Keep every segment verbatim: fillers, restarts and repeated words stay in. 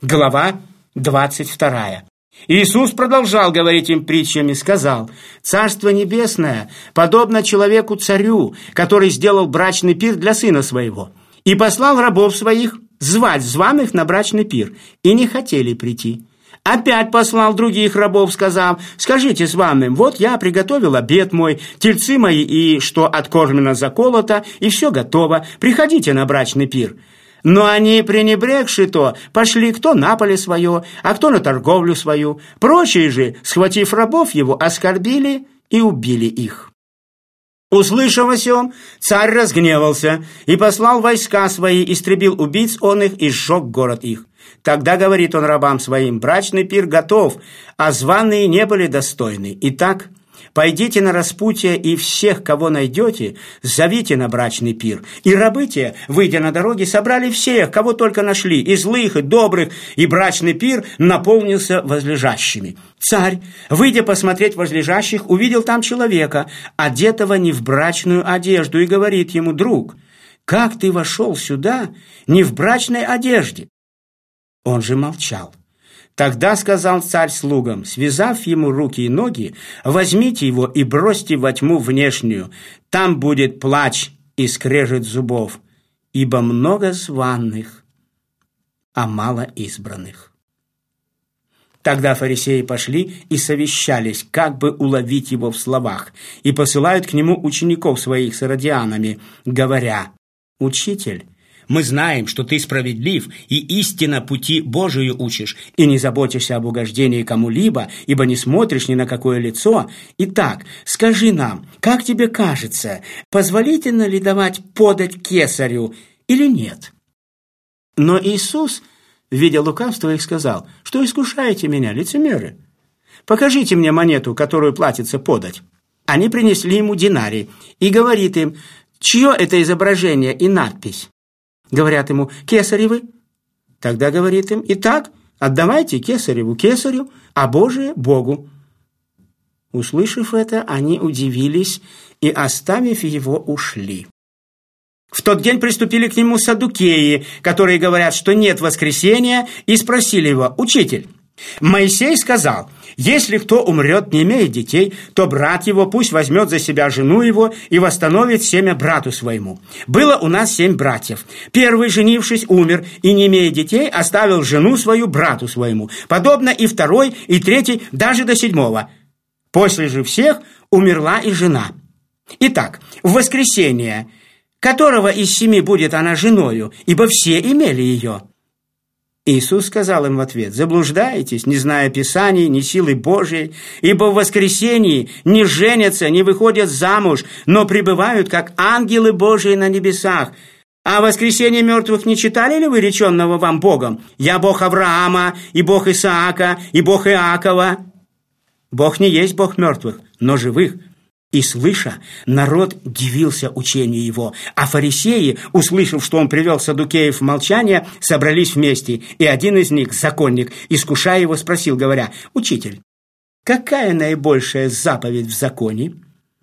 Глава двадцать вторая. Иисус продолжал говорить им притчами, сказал: «Царство небесное подобно человеку-царю, который сделал брачный пир для сына своего, и послал рабов своих звать званых на брачный пир, и не хотели прийти. Опять послал других рабов, сказав: скажите званым: вот я приготовил обед мой, тельцы мои и что откормлено заколото, и все готово, приходите на брачный пир». Но они, пренебрегши то, пошли кто на поле свое, а кто на торговлю свою. Прочие же, схватив рабов его, оскорбили и убили их. Услышав о сем, царь разгневался и послал войска свои, истребил убийц он их и сжег город их. Тогда говорит он рабам своим: брачный пир готов, а званые не были достойны. Итак, пойдите на распутье, и всех, кого найдете, зовите на брачный пир. И рабы те, выйдя на дороги, собрали всех, кого только нашли, и злых, и добрых, и брачный пир наполнился возлежащими. Царь, выйдя посмотреть возлежащих, увидел там человека, одетого не в брачную одежду, и говорит ему: друг, как ты вошел сюда не в брачной одежде? Он же молчал. Тогда сказал царь слугам: связав ему руки и ноги, возьмите его и бросьте во тьму внешнюю, там будет плач и скрежет зубов, ибо много званых, а мало избранных. Тогда фарисеи пошли и совещались, как бы уловить его в словах, и посылают к нему учеников своих с иродианами, говоря: «Учитель, мы знаем, что ты справедлив и истинно пути Божию учишь, и не заботишься об угождении кому-либо, ибо не смотришь ни на какое лицо. Итак, скажи нам, как тебе кажется, позволительно ли давать подать кесарю или нет?» Но Иисус, видя лукавство их, сказал: «Что искушаете меня, лицемеры? Покажите мне монету, которую платится подать». Они принесли ему динарий, и говорит им: «Чье это изображение и надпись?» Говорят ему: «Кесаревы». Тогда говорит им: «Итак, отдавайте кесареву кесарю, а Божие Богу». Услышав это, они удивились и, оставив его, ушли. В тот день приступили к нему саддукеи, которые говорят, что нет воскресения, и спросили его: «Учитель, Моисей сказал: если кто умрет, не имея детей, то брат его пусть возьмет за себя жену его и восстановит семя брату своему. Было у нас семь братьев. Первый, женившись, умер, и, не имея детей, оставил жену свою брату своему. Подобно и второй, и третий, даже до седьмого. После же всех умерла и жена. Итак, в воскресенье, которого из семи будет она женою, ибо все имели ее?» Иисус сказал им в ответ: «Заблуждаетесь, не зная Писаний, ни силы Божией, ибо в воскресении не женятся, не выходят замуж, но пребывают, как ангелы Божии на небесах. А воскресение мертвых не читали ли вы реченного вам Богом? Я Бог Авраама, и Бог Исаака, и Бог Иакова». Бог не есть Бог мертвых, но живых. И, слыша, народ дивился учению его, а фарисеи, услышав, что он привел саддукеев в молчание, собрались вместе, и один из них, законник, искушая его, спросил, говоря: «Учитель, какая наибольшая заповедь в законе?»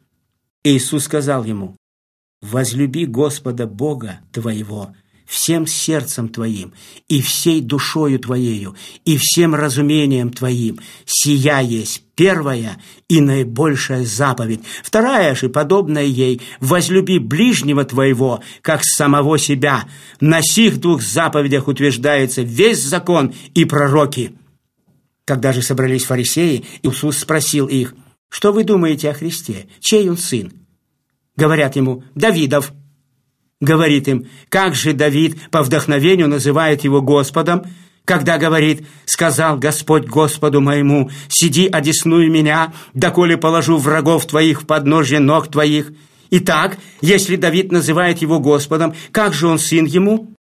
Иисус сказал ему: «Возлюби Господа Бога твоего всем сердцем твоим, и всей душою твоею, и всем разумением твоим. Сия есть первая и наибольшая заповедь. Вторая же, подобная ей: возлюби ближнего твоего, как самого себя. На сих двух заповедях утверждается весь закон и пророки». Когда же собрались фарисеи, Иисус спросил их: «Что вы думаете о Христе? Чей он сын?» Говорят ему: «Давидов». Говорит им: «Как же Давид по вдохновению называет его Господом, когда говорит: сказал Господь Господу моему: сиди одесную меня, доколе положу врагов твоих в подножье ног твоих? Итак, если Давид называет его Господом, как же он сын ему?»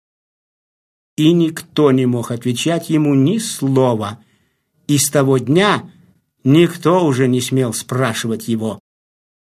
И никто не мог отвечать ему ни слова. И с того дня никто уже не смел спрашивать его.